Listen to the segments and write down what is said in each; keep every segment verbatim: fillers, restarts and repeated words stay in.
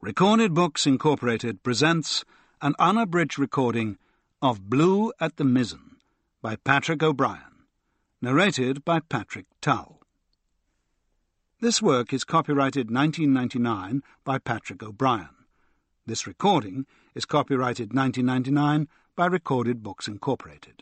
Recorded Books Incorporated presents an unabridged recording of Blue at the Mizzen by Patrick O'Brian, narrated by Patrick Tull. This work is copyrighted nineteen ninety-nine by Patrick O'Brian. This recording is copyrighted nineteen ninety-nine by Recorded Books Incorporated.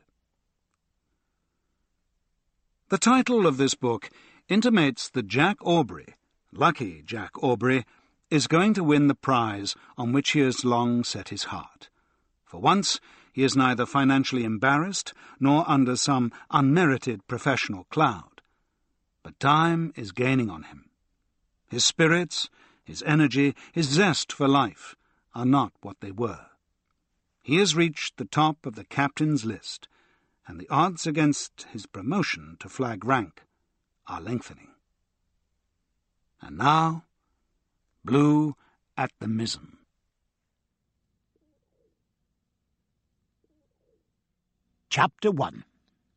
The title of this book intimates that Jack Aubrey, lucky Jack Aubrey, is going to win the prize on which he has long set his heart. For once, he is neither financially embarrassed nor under some unmerited professional cloud. But time is gaining on him. His spirits, his energy, his zest for life are not what they were. He has reached the top of the captain's list, and the odds against his promotion to flag rank are lengthening. And now, Blue at the Mizzen. Chapter one.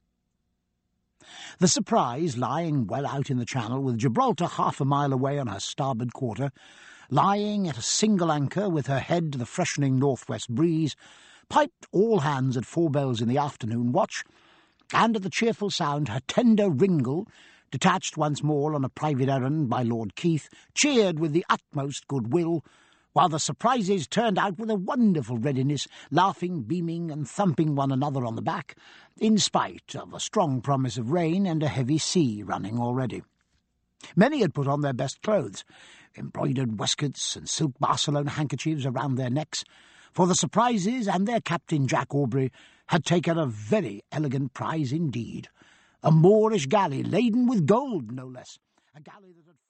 The Surprise, lying well out in the channel, with Gibraltar half a mile away on her starboard quarter, lying at a single anchor with her head to the freshening northwest breeze, piped all hands at four bells in the afternoon watch, and at the cheerful sound her tender Ringle, detached once more on a private errand by Lord Keith, cheered with the utmost goodwill, while the Surprises turned out with a wonderful readiness, laughing, beaming, and thumping one another on the back, in spite of a strong promise of rain and a heavy sea running already. Many had put on their best clothes, embroidered waistcoats and silk Barcelona handkerchiefs around their necks, for the Surprises and their captain Jack Aubrey had taken a very elegant prize indeed. A Moorish galley laden with gold, no less, a galley that had